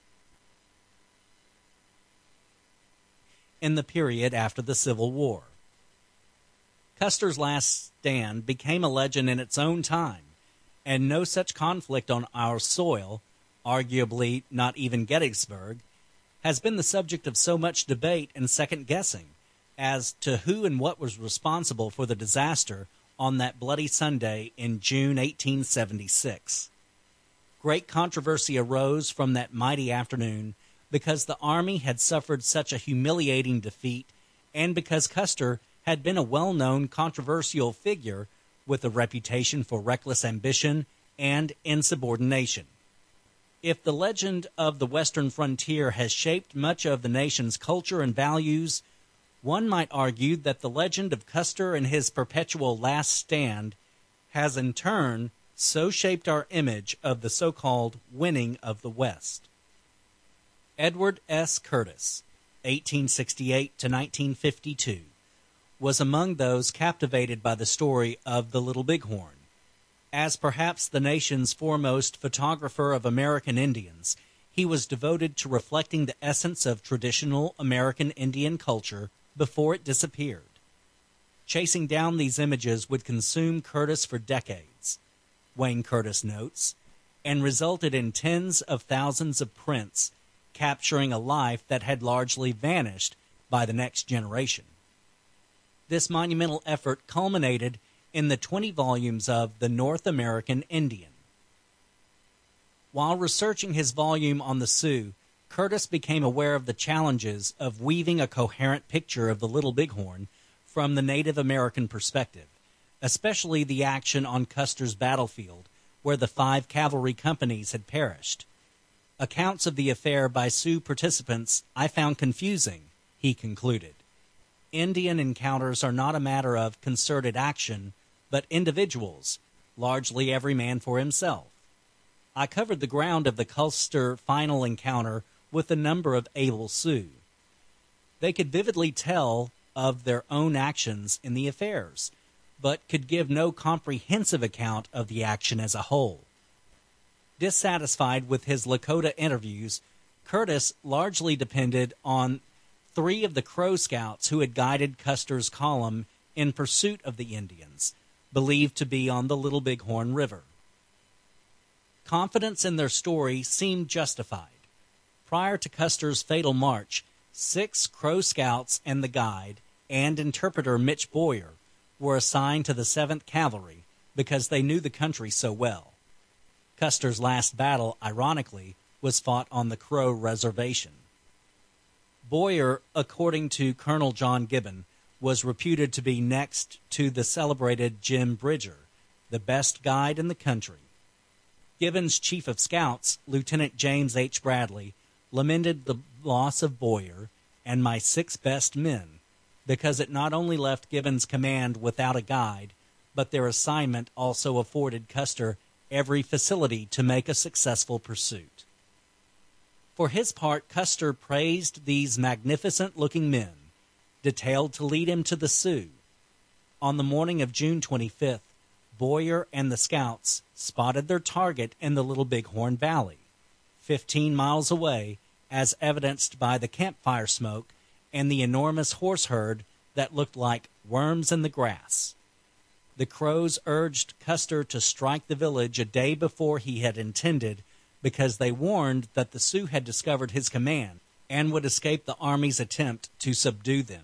in the period after the Civil War. Custer's last stand became a legend in its own time, and no such conflict on our soil, arguably not even Gettysburg, has been the subject of so much debate and second-guessing as to who and what was responsible for the disaster on that bloody Sunday in June eighteen seventy-six. Great controversy arose from that mighty afternoon because the Army had suffered such a humiliating defeat and because Custer had been a well-known controversial figure with a reputation for reckless ambition and insubordination. If the legend of the Western frontier has shaped much of the nation's culture and values, one might argue that the legend of Custer and his perpetual last stand has in turn so shaped our image of the so-called winning of the West. Edward S. Curtis, eighteen sixty-eight to nineteen fifty-two, was among those captivated by the story of the Little Bighorn. As perhaps the nation's foremost photographer of American Indians, he was devoted to reflecting the essence of traditional American Indian culture before it disappeared. Chasing down these images would consume Curtis for decades, Wayne Curtis notes, and resulted in tens of thousands of prints capturing a life that had largely vanished by the next generation. This monumental effort culminated in the twenty volumes of The North American Indian. While researching his volume on the Sioux, Curtis became aware of the challenges of weaving a coherent picture of the Little Bighorn from the Native American perspective, especially the action on Custer's battlefield, where the five cavalry companies had perished. Accounts of the affair by Sioux participants I found confusing, he concluded. Indian encounters are not a matter of concerted action, but individuals, largely every man for himself. I covered the ground of the Custer final encounter with a number of able Sioux. They could vividly tell of their own actions in the affairs, but could give no comprehensive account of the action as a whole. Dissatisfied with his Lakota interviews, Curtis largely depended on three of the Crow Scouts who had guided Custer's column in pursuit of the Indians, believed to be on the Little Bighorn River. Confidence in their story seemed justified. Prior to Custer's fatal march, six Crow Scouts and the guide and interpreter Mitch Boyer were assigned to the seventh Cavalry because they knew the country so well. Custer's last battle, ironically, was fought on the Crow Reservation. Boyer, according to Colonel John Gibbon, was reputed to be next to the celebrated Jim Bridger, the best guide in the country. Gibbon's chief of scouts, Lieutenant James H. Bradley, lamented the loss of Boyer and my six best men because it not only left Gibbon's command without a guide, but their assignment also afforded Custer every facility to make a successful pursuit. For his part, Custer praised these magnificent-looking men, detailed to lead him to the Sioux. On the morning of June twenty-fifth, Boyer and the scouts spotted their target in the Little Bighorn Valley, fifteen miles away, as evidenced by the campfire smoke and the enormous horse herd that looked like worms in the grass. The Crows urged Custer to strike the village a day before he had intended, because they warned that the Sioux had discovered his command and would escape the Army's attempt to subdue them.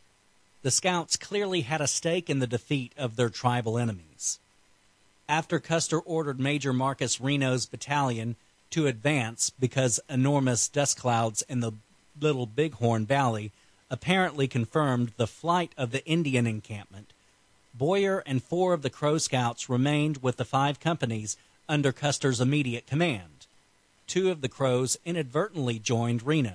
The scouts clearly had a stake in the defeat of their tribal enemies. After Custer ordered Major Marcus Reno's battalion to advance because enormous dust clouds in the Little Bighorn Valley apparently confirmed the flight of the Indian encampment, Boyer and four of the Crow Scouts remained with the five companies under Custer's immediate command. Two of the Crows inadvertently joined Reno.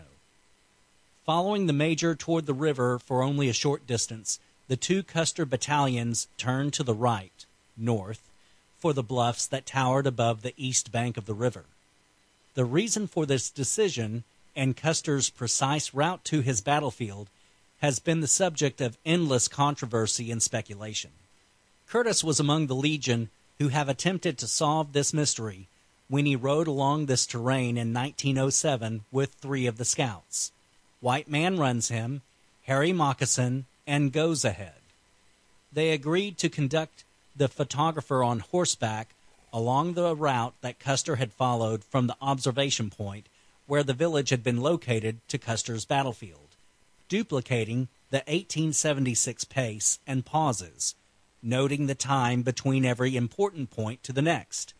Following the major toward the river for only a short distance, the two Custer battalions turned to the right, north, for the bluffs that towered above the east bank of the river. The reason for this decision and Custer's precise route to his battlefield has been the subject of endless controversy and speculation. Curtis was among the Legion who have attempted to solve this mystery when he rode along this terrain in nineteen oh seven with three of the scouts. White Man Runs Him, Harry Moccasin, and Goes Ahead. They agreed to conduct the photographer on horseback along the route that Custer had followed from the observation point where the village had been located to Custer's battlefield, duplicating the eighteen seventy-six pace and pauses, noting the time between every important point to the next.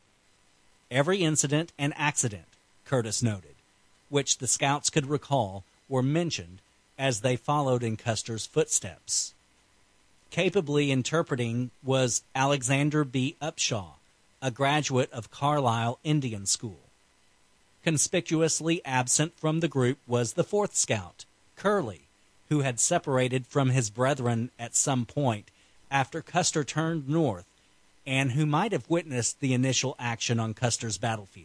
Every incident and accident, Curtis noted, which the scouts could recall, were mentioned as they followed in Custer's footsteps. Capably interpreting was Alexander B. Upshaw, a graduate of Carlisle Indian School. Conspicuously absent from the group was the fourth scout, Curley, who had separated from his brethren at some point after Custer turned north, and who might have witnessed the initial action on Custer's battlefield.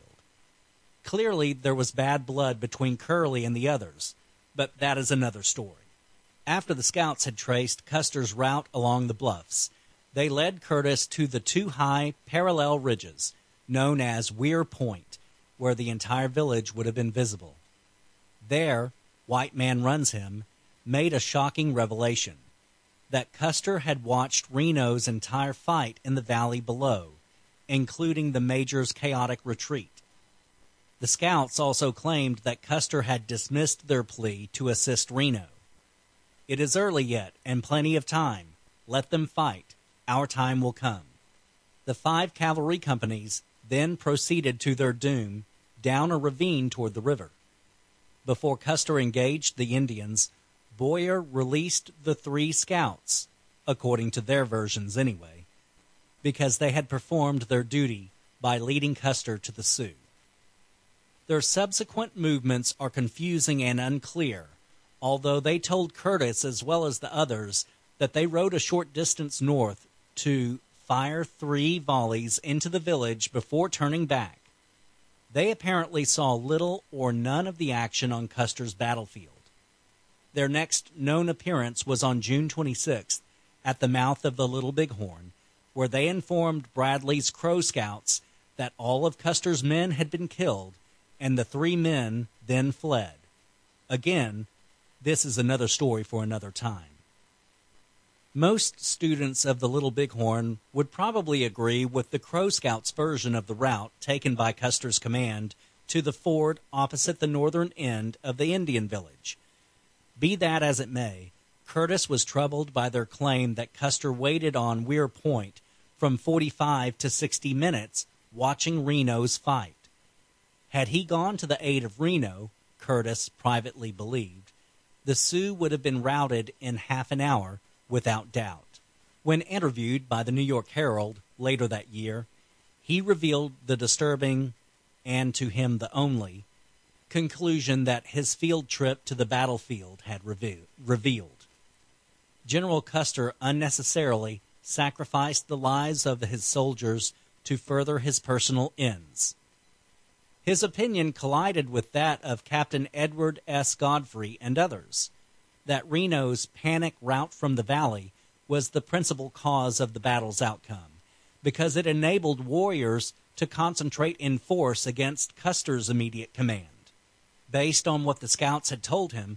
Clearly, there was bad blood between Curley and the others, but that is another story. After the scouts had traced Custer's route along the bluffs, they led Curtis to the two high parallel ridges, known as Weir Point, where the entire village would have been visible. There, White Man Runs Him made a shocking revelation, that Custer had watched Reno's entire fight in the valley below, including the major's chaotic retreat. The scouts also claimed that Custer had dismissed their plea to assist Reno. "It is early yet, and plenty of time. Let them fight. Our time will come." The five cavalry companies then proceeded to their doom down a ravine toward the river. Before Custer engaged the Indians, Boyer released the three scouts, according to their versions anyway, because they had performed their duty by leading Custer to the Sioux. Their subsequent movements are confusing and unclear, although they told Curtis as well as the others that they rode a short distance north to fire three volleys into the village before turning back. They apparently saw little or none of the action on Custer's battlefield. Their next known appearance was on June twenty-sixth at the mouth of the Little Bighorn, where they informed Bradley's Crow Scouts that all of Custer's men had been killed, and the three men then fled. Again, this is another story for another time. Most students of the Little Bighorn would probably agree with the Crow Scouts' version of the route taken by Custer's command to the ford opposite the northern end of the Indian village. Be that as it may, Curtis was troubled by their claim that Custer waited on Weir Point from forty-five to sixty minutes watching Reno's fight. Had he gone to the aid of Reno, Curtis privately believed, the Sioux would have been routed in half an hour without doubt. When interviewed by the New York Herald later that year, he revealed the disturbing, and to him the only, conclusion that his field trip to the battlefield had reveal- revealed. General Custer unnecessarily sacrificed the lives of his soldiers to further his personal ends. His opinion collided with that of Captain Edward S. Godfrey and others, that Reno's panic route from the valley was the principal cause of the battle's outcome, because it enabled warriors to concentrate in force against Custer's immediate command. Based on what the scouts had told him,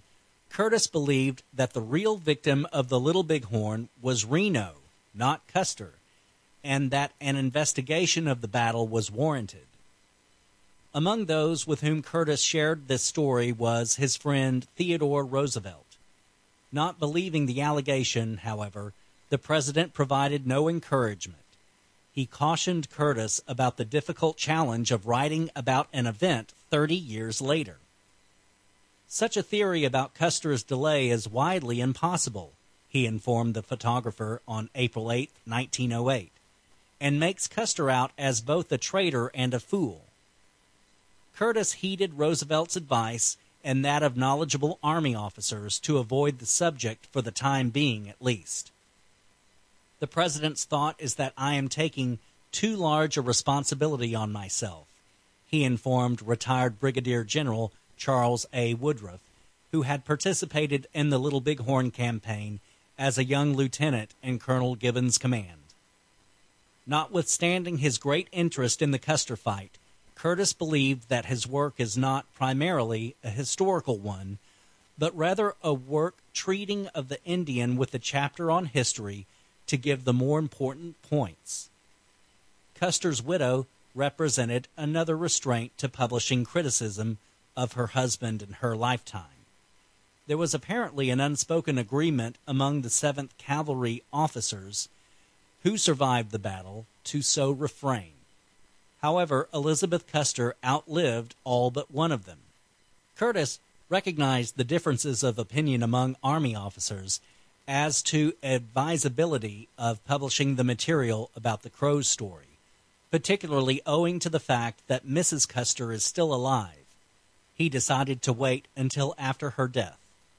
Curtis believed that the real victim of the Little Bighorn was Reno, not Custer, and that an investigation of the battle was warranted. Among those with whom Curtis shared this story was his friend Theodore Roosevelt. Not believing the allegation, however, the president provided no encouragement. He cautioned Curtis about the difficult challenge of writing about an event thirty years later. Such a theory about Custer's delay is widely impossible, he informed the photographer on April eighth, nineteen oh eight, and makes Custer out as both a traitor and a fool. Curtis heeded Roosevelt's advice and that of knowledgeable Army officers to avoid the subject for the time being at least. The president's thought is that I am taking too large a responsibility on myself, he informed retired Brigadier General Charles A. Woodruff, who had participated in the Little Bighorn campaign as a young lieutenant in Colonel Gibbon's command. Notwithstanding his great interest in the Custer fight, Curtis believed that his work is not primarily a historical one, but rather a work treating of the Indian with a chapter on history to give the more important points. Custer's widow represented another restraint to publishing criticism of her husband in her lifetime. There was apparently an unspoken agreement among the seventh Cavalry officers who survived the battle to so refrain. However, Elizabeth Custer outlived all but one of them. Curtis recognized the differences of opinion among Army officers as to advisability of publishing the material about the Crow's story, particularly owing to the fact that Missus Custer is still alive. He decided to wait until after her death.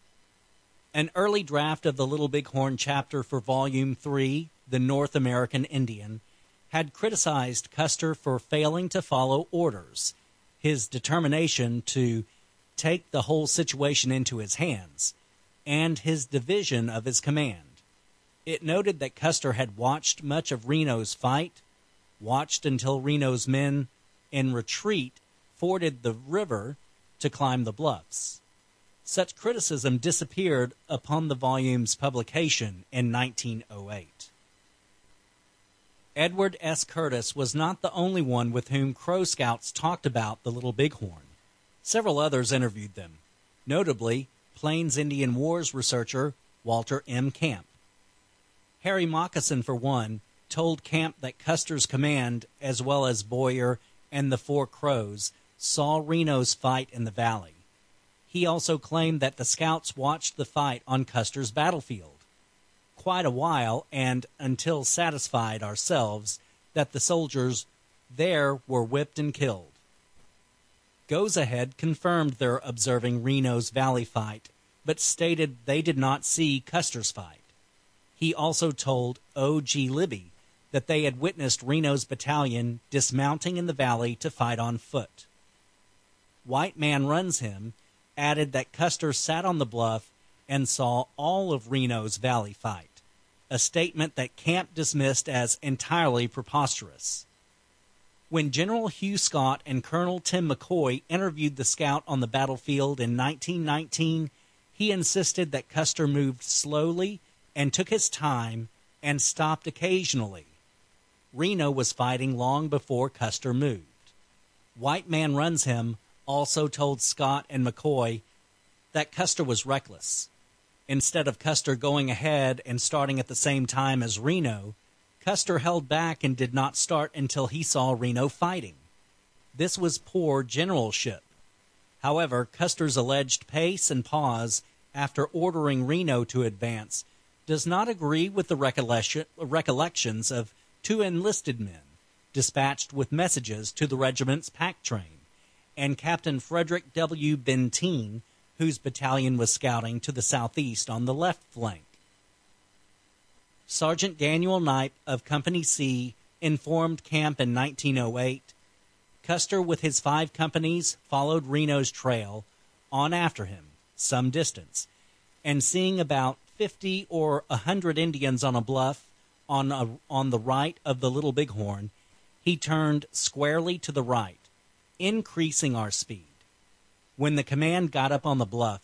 An early draft of the Little Bighorn chapter for Volume three, The North American Indian, had criticized Custer for failing to follow orders, his determination to take the whole situation into his hands, and his division of his command. It noted that Custer had watched much of Reno's fight, watched until Reno's men in retreat forded the river to climb the bluffs. Such criticism disappeared upon the volume's publication in nineteen oh eight. Edward S. Curtis was not the only one with whom Crow Scouts talked about the Little Bighorn. Several others interviewed them, notably Plains Indian Wars researcher Walter M. Camp. Harry Moccasin, for one, told Camp that Custer's command, as well as Boyer and the Four Crows, saw Reno's fight in the valley. He also claimed that the scouts watched the fight on Custer's battlefield quite a while, and until satisfied ourselves that the soldiers there were whipped and killed. Goes Ahead confirmed their observing Reno's valley fight, but stated they did not see Custer's fight. He also told O G Libby that they had witnessed Reno's battalion dismounting in the valley to fight on foot. White Man Runs Him added that Custer sat on the bluff and saw all of Reno's valley fight, a statement that Camp dismissed as entirely preposterous. When General Hugh Scott and Colonel Tim McCoy interviewed the scout on the battlefield in nineteen nineteen, he insisted that Custer moved slowly and took his time and stopped occasionally. Reno was fighting long before Custer moved. White Man Runs Him also told Scott and McCoy that Custer was reckless. Instead of Custer going ahead and starting at the same time as Reno, Custer held back and did not start until he saw Reno fighting. This was poor generalship. However, Custer's alleged pace and pause after ordering Reno to advance does not agree with the recollection, recollections of two enlisted men dispatched with messages to the regiment's pack train, and Captain Frederick W. Benteen, whose battalion was scouting to the southeast on the left flank. Sergeant Daniel Knipe of Company C informed Camp in nineteen oh eight, Custer with his five companies followed Reno's trail on after him some distance, and seeing about fifty or a hundred Indians on a bluff on, a, on the right of the Little Bighorn, he turned squarely to the right, increasing our speed. When the command got up on the bluffs,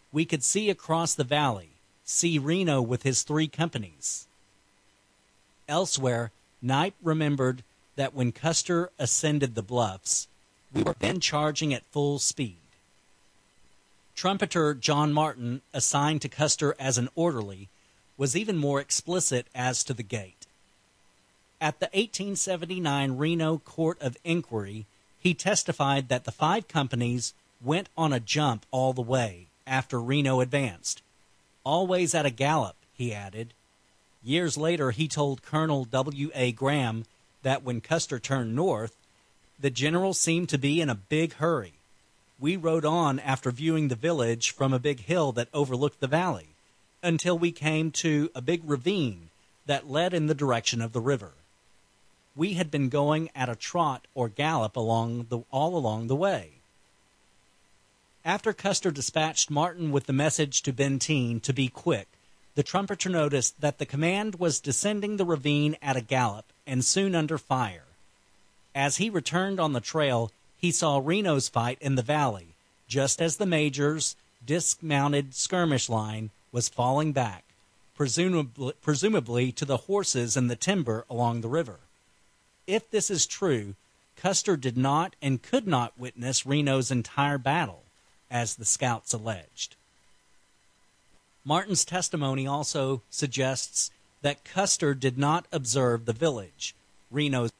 We could see across the valley, see Reno with his three companies. Elsewhere, Knipe remembered that when Custer ascended the bluffs, we were then charging at full speed. Trumpeter John Martin, assigned to Custer as an orderly, was even more explicit as to the gait. At the eighteen seventy-nine Reno Court of Inquiry, he testified that the five companies went on a jump all the way after Reno advanced. Always at a gallop, he added. Years later, he told Colonel W A Graham that when Custer turned north, the general seemed to be in a big hurry. We rode on after viewing the village from a big hill that overlooked the valley, until we came to a big ravine that led in the direction of the river. We had been going at a trot or gallop along the, all along the way. After Custer dispatched Martin with the message to Benteen to be quick, the trumpeter noticed that the command was descending the ravine at a gallop and soon under fire. As he returned on the trail, he saw Reno's fight in the valley, just as the major's disc-mounted skirmish line was falling back, presumably, presumably to the horses in the timber along the river. If this is true, Custer did not and could not witness Reno's entire battle, as the scouts alleged. Martin's testimony also suggests that Custer did not observe the village, Reno's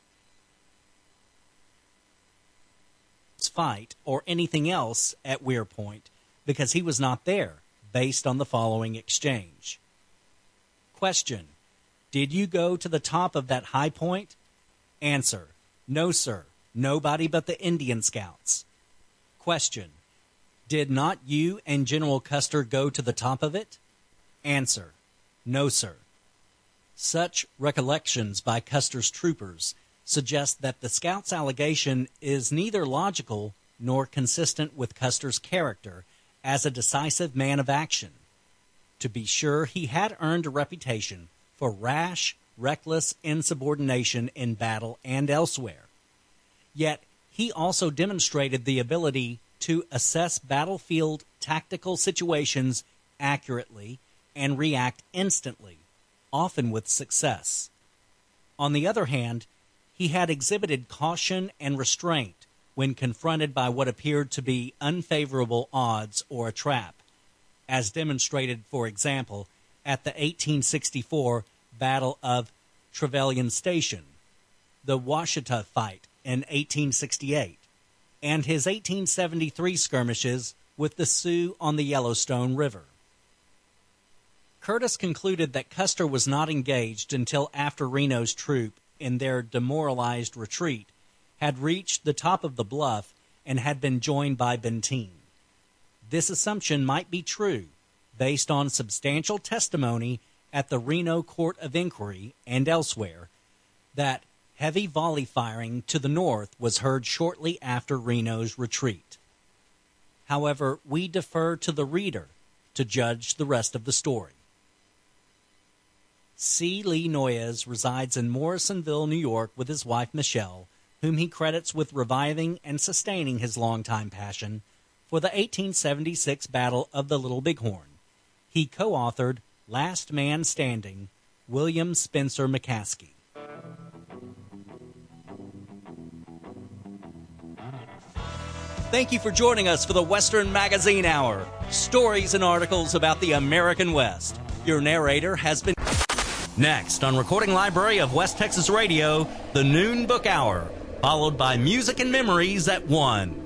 fight, or anything else at Weir Point, because he was not there, based on the following exchange. Question: did you go to the top of that high point? Answer: no, sir. Nobody but the Indian scouts. Question: did not you and General Custer go to the top of it? Answer: no, sir. Such recollections by Custer's troopers suggest that the scouts' allegation is neither logical nor consistent with Custer's character as a decisive man of action. To be sure, he had earned a reputation for rash, reckless insubordination in battle and elsewhere. Yet he also demonstrated the ability to assess battlefield tactical situations accurately and react instantly, often with success. On the other hand, he had exhibited caution and restraint when confronted by what appeared to be unfavorable odds or a trap, as demonstrated, for example, at the eighteen sixty-four Battle of Trevelyan Station, the Washita fight in eighteen sixty-eight, and his eighteen seventy-three skirmishes with the Sioux on the Yellowstone River. Curtis concluded that Custer was not engaged until after Reno's troop, in their demoralized retreat, had reached the top of the bluff and had been joined by Benteen. This assumption might be true, based on substantial testimony at the Reno Court of Inquiry and elsewhere, that heavy volley firing to the north was heard shortly after Reno's retreat. However, we defer to the reader to judge the rest of the story. C. Lee Noyes resides in Morrisonville, New York, with his wife Michelle, whom he credits with reviving and sustaining his longtime passion for the eighteen seventy-six Battle of the Little Bighorn. He co-authored Last Man Standing, William Spencer McCaskey. Thank you for joining us for the Western Magazine Hour. Stories and articles about the American West. Your narrator has been... Next, on Recording Library of West Texas Radio, the Noon Book Hour, followed by Music and Memories at one.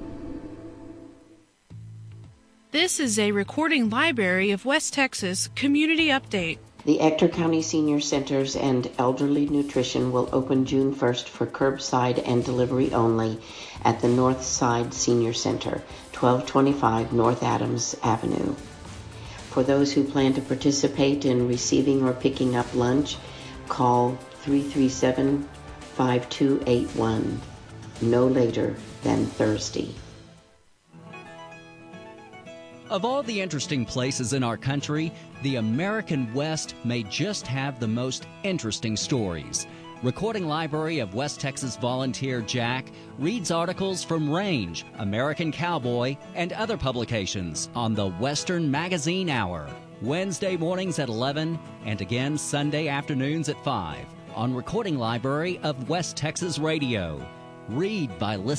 This is a Recording Library of West Texas Community Update. The Ector County Senior Centers and Elderly Nutrition will open June first for curbside and delivery only at the North Side Senior Center, twelve twenty-five North Adams Avenue. For those who plan to participate in receiving or picking up lunch, call three three seven, five two eight one, no later than Thursday. Of all the interesting places in our country, the American West may just have the most interesting stories. Recording Library of West Texas volunteer Jack reads articles from Range, American Cowboy, and other publications on the Western Magazine Hour. Wednesday mornings at eleven and again Sunday afternoons at five on Recording Library of West Texas Radio. Read by listening.